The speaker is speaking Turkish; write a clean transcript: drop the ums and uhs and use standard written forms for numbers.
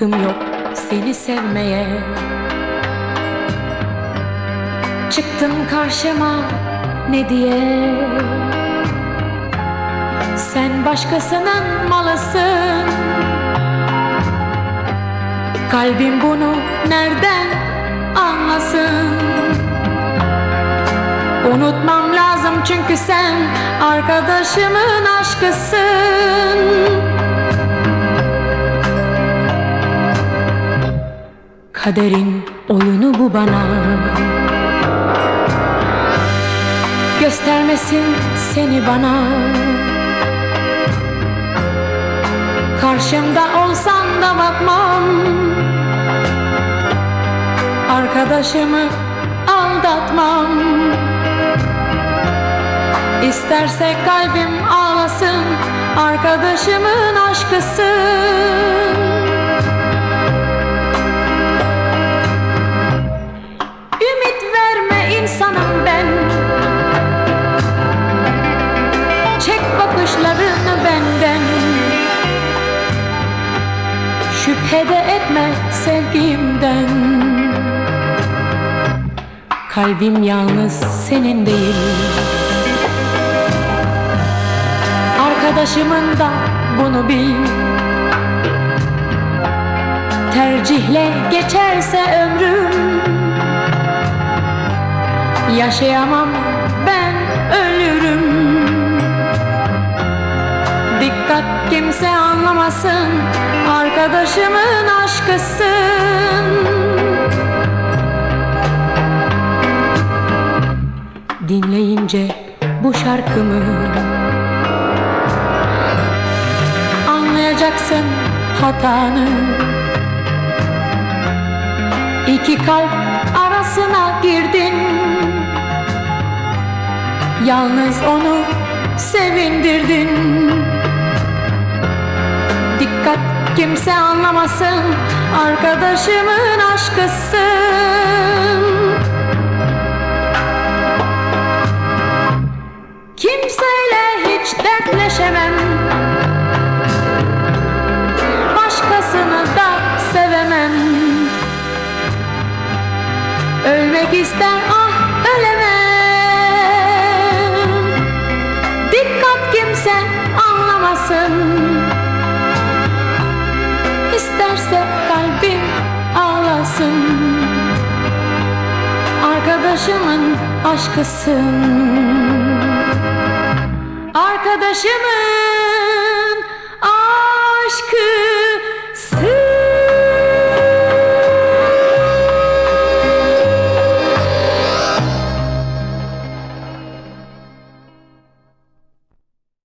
hakkım yok seni sevmeye. Çıktın karşıma ne diye? Sen başkasının malısın. Kalbim bunu nereden anlasın? Unutmam lazım çünkü sen arkadaşımın aşkısın. Kaderin oyunu bu bana. Göstermesin seni bana. Karşımda olsan da bakmam. Arkadaşımı aldatmam. İsterse kalbim ağlasın, arkadaşımın aşkısın. Ümit verme insanım ben. Çek bakışlarını benden. Şüphe de etme sevgimden. Kalbim yalnız senin değil. Arkadaşımın da bunu bil. Tercihle geçerse ömrüm, yaşayamam ben ölürüm. Dikkat kimse anlamasın, arkadaşımın aşkısın. Dinleyince bu şarkımı anlayacaksın hatanı. İki kalp arasına girdin. Yalnız onu sevindirdin. Dikkat kimse anlamasın, arkadaşımın aşkısın. Kimseyle hiç dertleşemem. Başkasını da sevemem. Ölmek ister ah ölemem. Dikkat kimse anlamasın. İsterse kalbim ağlasın. Arkadaşımın aşkısın. Arkadaşımın